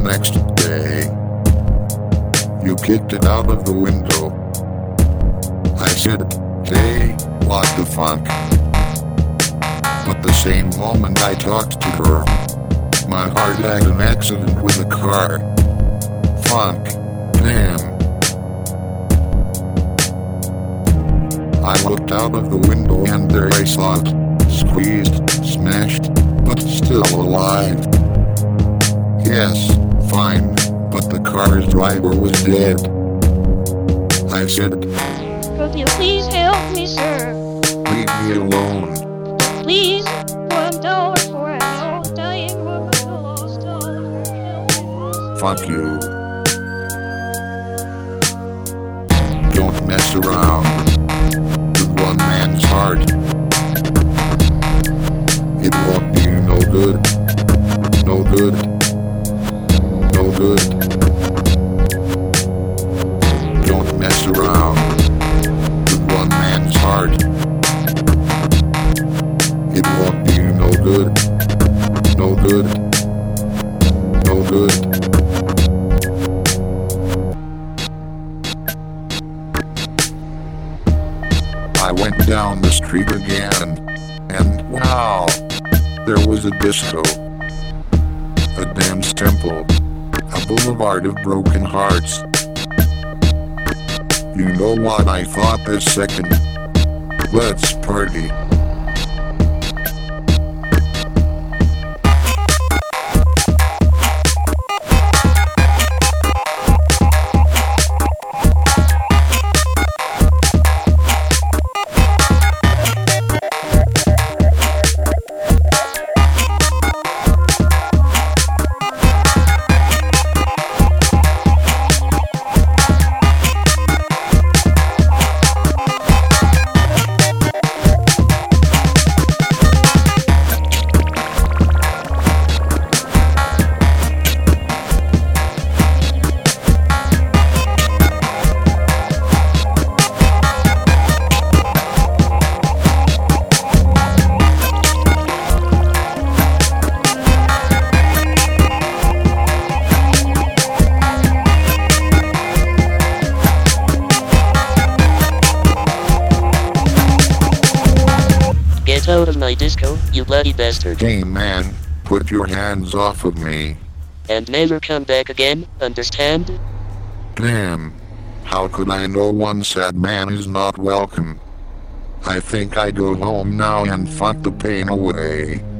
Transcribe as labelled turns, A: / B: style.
A: next day, you kicked it out of the window. I said, hey, what the fuck? But the same moment I talked to her, my heart had an accident with a car. Fuck. Damn. I looked out of the window and there I saw it. Squeezed, smashed, but still alive. Yes, fine, but the car's driver was dead. I said,
B: could you please help me, sir?
A: leave me alone.
B: Please, $1 for an old dying woman who lost all of her children.
A: Fuck you. Don't mess around with one man's heart. It won't do no good. No good. No good. Don't mess around with one man's heart. It won't do no good. No good. No good. I went down the street again, and wow, there was a disco, a dance temple, a boulevard of broken hearts. You know what I thought this second? Let's party.
C: Get out of my disco, you bloody bastard.
A: Hey man, put your hands off of me.
C: And never come back again, understand?
A: Damn. How could I know one sad man is not welcome? I think I go home now and fuck the pain away.